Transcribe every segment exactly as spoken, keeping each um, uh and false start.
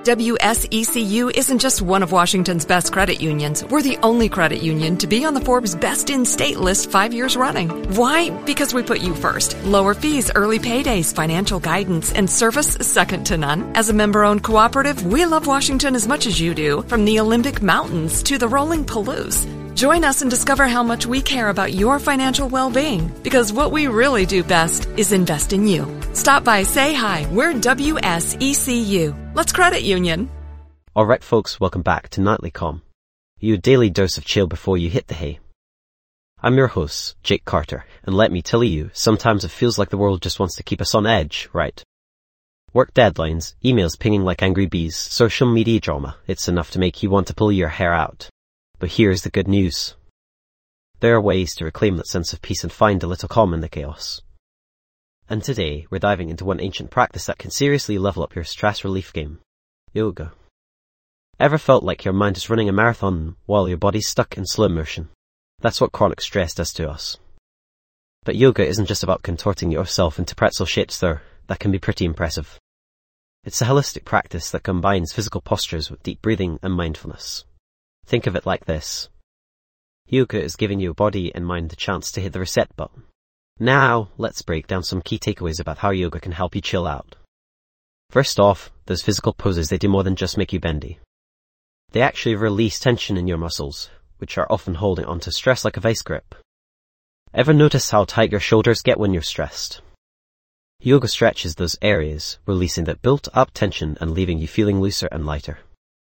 W S E C U isn't just one of Washington's best credit unions. We're the only credit union to be on the Forbes Best in State list five years running. Why? Because we put you first. Lower fees, early paydays, financial guidance, and service second to none. As a member-owned cooperative, we love Washington as much as you do, from the Olympic Mountains to the rolling Palouse. Join us and discover how much we care about your financial well-being, because what we really do best is invest in you. Stop by, say hi. We're W S E C U. Let's credit union. Alright folks, welcome back to Nightly Calm, your daily dose of chill before you hit the hay. I'm your host, Jake Carter, and let me tell you, sometimes it feels like the world just wants to keep us on edge, right? Work deadlines, emails pinging like angry bees, social media drama, it's enough to make you want to pull your hair out. But here's the good news. There are ways to reclaim that sense of peace and find a little calm in the chaos. And today, we're diving into one ancient practice that can seriously level up your stress relief game. Yoga. Ever felt like your mind is running a marathon while your body's stuck in slow motion? That's what chronic stress does to us. But yoga isn't just about contorting yourself into pretzel shapes though. That can be pretty impressive. It's a holistic practice that combines physical postures with deep breathing and mindfulness. Think of it like this. Yoga is giving your body and mind the chance to hit the reset button. Now, let's break down some key takeaways about how yoga can help you chill out. First off, those physical poses, they do more than just make you bendy. They actually release tension in your muscles, which are often holding onto stress like a vice grip. Ever notice how tight your shoulders get when you're stressed? Yoga stretches those areas, releasing that built-up tension and leaving you feeling looser and lighter.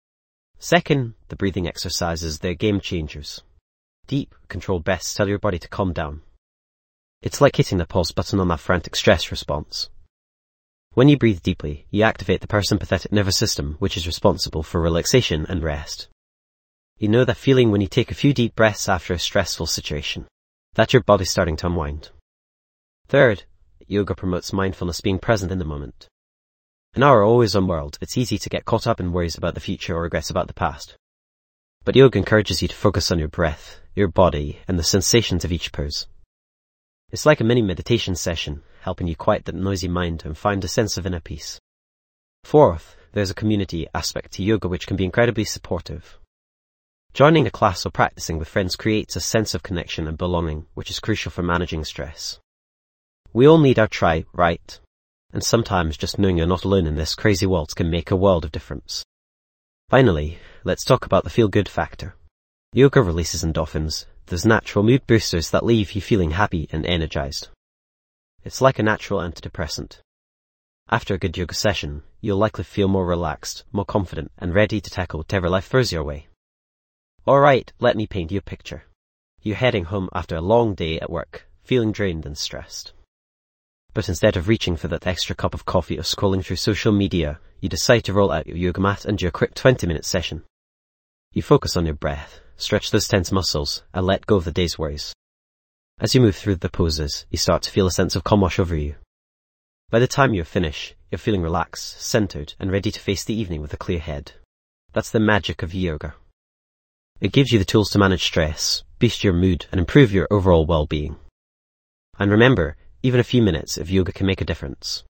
Second, the breathing exercises, they're game changers. Deep, controlled breaths tell your body to calm down. It's like hitting the pause button on that frantic stress response. When you breathe deeply, you activate the parasympathetic nervous system, which is responsible for relaxation and rest. You know that feeling when you take a few deep breaths after a stressful situation. That's your body starting to unwind. Third, yoga promotes mindfulness, being present in the moment. In our always-on world, it's easy to get caught up in worries about the future or regrets about the past. But yoga encourages you to focus on your breath, your body, and the sensations of each pose. It's like a mini meditation session, helping you quiet that noisy mind and find a sense of inner peace. Fourth, there's a community aspect to yoga which can be incredibly supportive. Joining a class or practicing with friends creates a sense of connection and belonging, which is crucial for managing stress. We all need our tribe, right? And sometimes just knowing you're not alone in this crazy world can make a world of difference. Finally, let's talk about the feel-good factor. Yoga releases endorphins, those natural mood boosters that leave you feeling happy and energized. It's like a natural antidepressant. After a good yoga session, you'll likely feel more relaxed, more confident, and ready to tackle whatever life throws your way. Alright, let me paint you a picture. You're heading home after a long day at work, feeling drained and stressed. But instead of reaching for that extra cup of coffee or scrolling through social media, you decide to roll out your yoga mat and do a quick twenty minute session. You focus on your breath, stretch those tense muscles, and let go of the day's worries. As you move through the poses, you start to feel a sense of calm wash over you. By the time you finish, you're feeling relaxed, centered, and ready to face the evening with a clear head. That's the magic of yoga. It gives you the tools to manage stress, boost your mood, and improve your overall well-being. And remember, even a few minutes of yoga can make a difference.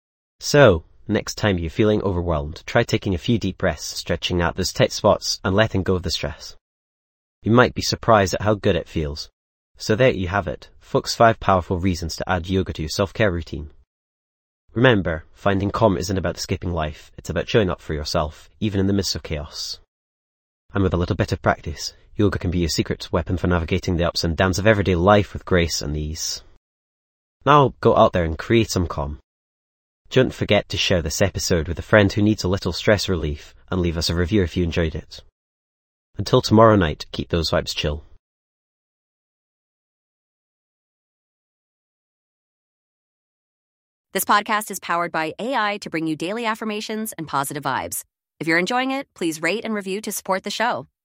So, next time you're feeling overwhelmed, try taking a few deep breaths, stretching out those tight spots, and letting go of the stress. You might be surprised at how good it feels. So there you have it, folks, five powerful reasons to add yoga to your self-care routine. Remember, finding calm isn't about escaping life, it's about showing up for yourself, even in the midst of chaos. And with a little bit of practice, yoga can be your secret weapon for navigating the ups and downs of everyday life with grace and ease. Now go out there and create some calm. Don't forget to share this episode with a friend who needs a little stress relief and leave us a review if you enjoyed it. Until tomorrow night, keep those vibes chill. This podcast is powered by A I to bring you daily affirmations and positive vibes. If you're enjoying it, please rate and review to support the show.